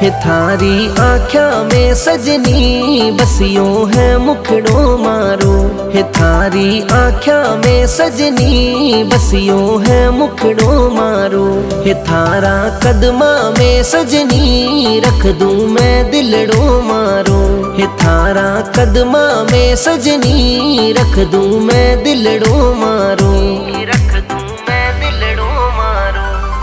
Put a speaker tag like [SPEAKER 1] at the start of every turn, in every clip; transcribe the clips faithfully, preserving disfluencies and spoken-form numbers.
[SPEAKER 1] हे थारी आँख्या में सजनी बसियो है मुखड़ो मारो। हे थारी आँख्या में सजनी बसियो है मुखड़ो मारो। हे थारा कदमा में सजनी रख दूं मैं दिलड़ो मारो। हे थारा कदमा में सजनी रख दूं मैं दिलड़ो मारो। रख दूं मैं दिलड़ो मारो।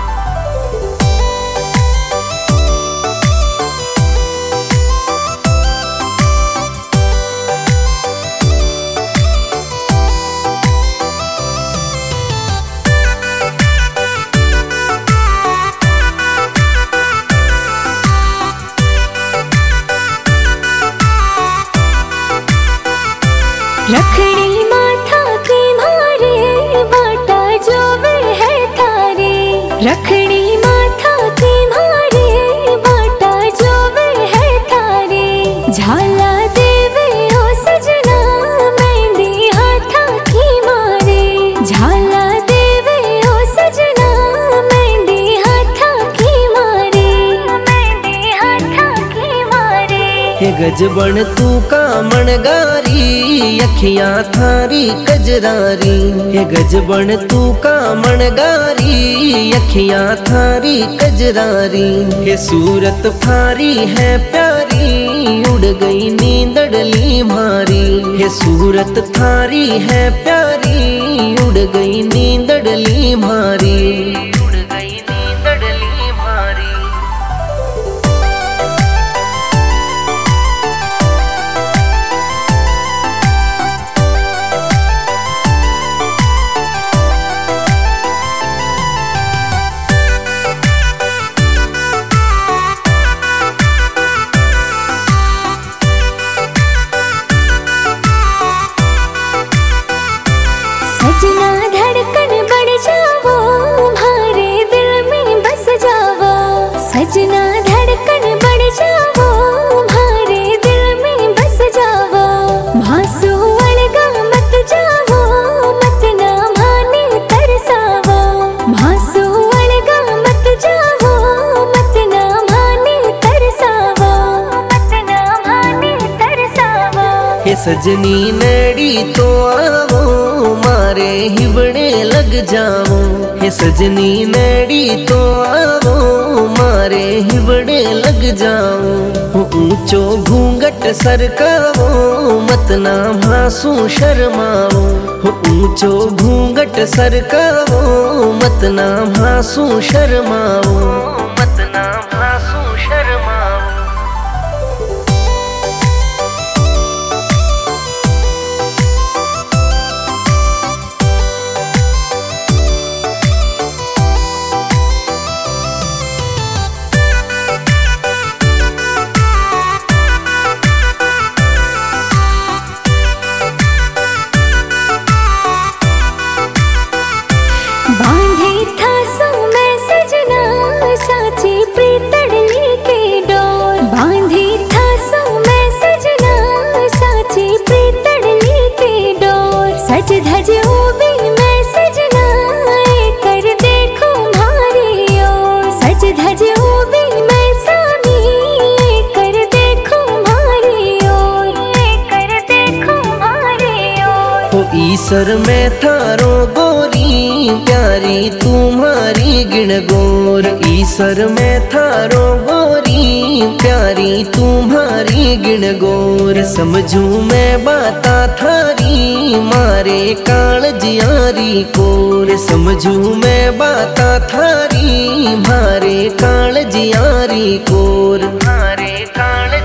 [SPEAKER 2] रखड़ी माथा की मारे बाटा जो वे है थारे। रखड़ी माथा की मारे बाटा जो वे है थारे। झाला देवे ओ सजना मेहंदी हाथा की मारे। झाला देवे ओ सजना मेहंदी हाथा की मारे। मेहंदी हाथा की मारे।
[SPEAKER 1] हे गजबन तू का मणगारी अखियां थारी कजरारी। हे गजबन तू का मणगारी अखियां थारी कजरारी। हे सूरत थारी है प्यारी उड़ गई नींदड़ली मारी। हे सूरत थारी है प्यारी उड़ गई नींदड़ली मारी। उड़ गई नींदड़ली मारी।
[SPEAKER 2] सजना धड़कन बढ़ जावो म्हारे दिल में बस जावो। सजना धड़कन बढ़ जावो म्हारे दिल में बस जावो। भासु अलगा मत जावो मत ना माने तरसावो। भासु अलगा मत जावो मत ना माने तरसावो। मत ना माने तरसावो।
[SPEAKER 1] हे सजनी नड़ी तो आवो मारे हिवड़े लग जाओ। हे सजनी नड़ी तो आवो मारे हिवड़े लग जाओ। ऊंचो घूंघट सरकावो मत ना भासू शर्माओ। ऊंचो घूंघट सरकावो मत ना भासू शर्माओ। मत ना भासू शर्माओ।
[SPEAKER 2] बांधे था सो मैं सजना साची प्रीतड़ली के डोर। बांधे था सो मैं सजना साची प्रीतड़ली के डोर। सज धज उबी मैं सजना कर देखो म्हारी ओर। सज धज उबी मैं सामी कर देखो म्हारी ओर। कर देखो म्हारी ओर।
[SPEAKER 1] हो ईसर में थारो गोरी प्यारी तुम्हारी गिण गोर। ईसर में थारो गोरी प्यारी तुम्हारी गिण गोर। समझू मैं बाता थारी मारे कालजियारी कोर। समझू मैं बाता थारी मारे कालजियारी कोर। मारे काल